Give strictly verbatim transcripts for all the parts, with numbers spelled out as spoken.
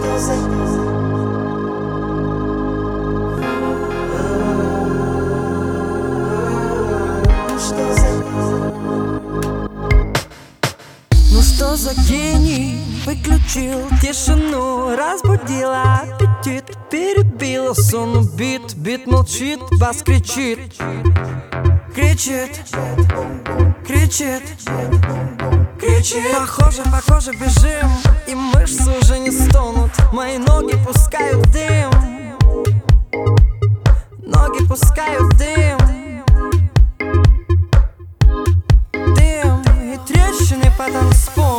что за... Ну что за гений? Выключил тишину, разбудила аппетит, перебила сон, убит, бит молчит, бас кричит, кричит, кричит, кричит. Похоже, похоже, бежим, и мышцы уже не стонут, мои ноги пускают дым, ноги пускают дым, дым и трещины по танцполу.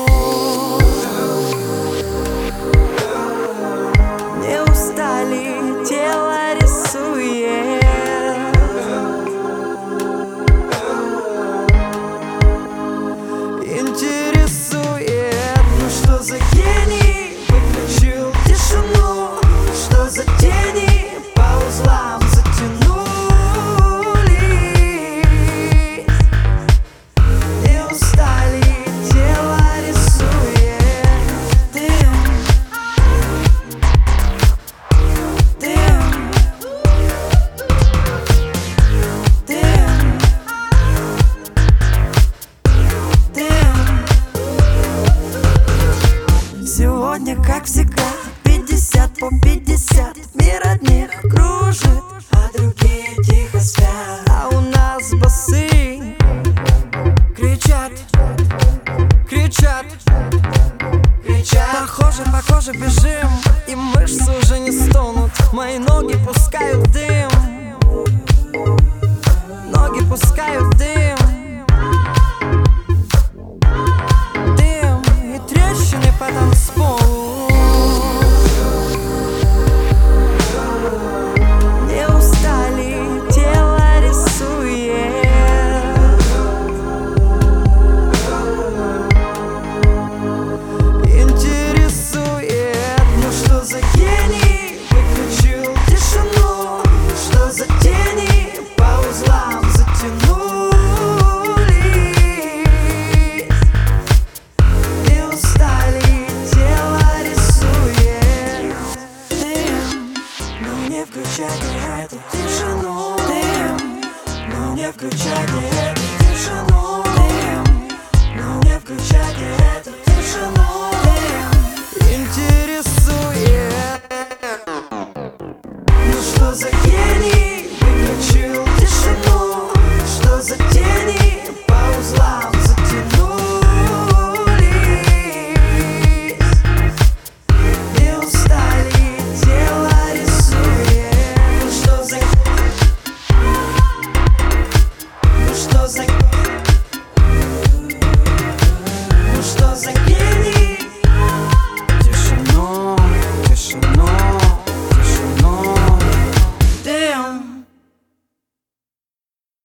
Не устали, тело рисует, интересует. Ну что за гений выключил тишину? Что за тени по узлам затянули? Не устали, тело рисует. Дым, дым, дым, дым. Сегодня, как всегда, пятьдесят по пятьдесят. Мир одних кружит, а другие тихо спят. А у нас басы кричат, кричат, кричат. Похоже, похоже, бежим, и мышцы уже не стонут, мои ноги пускают дым, ноги пускают дым, дым и трещины по танцполу. Не устали, тело рисует, интересует. Ну что за гений выключил тишину? Что за тени по узлам затянули? Не устали, тело рисует. Дым, ну не включайте эту тишину. Дым, ну не включайте эту тишину. Дым, ну не включайте эту тишину. Дым, интересует. Ну что за гений выключил тишину? Что за тени по узлам затянулись? Не устали, тело рисует. Ну что за... Ну что за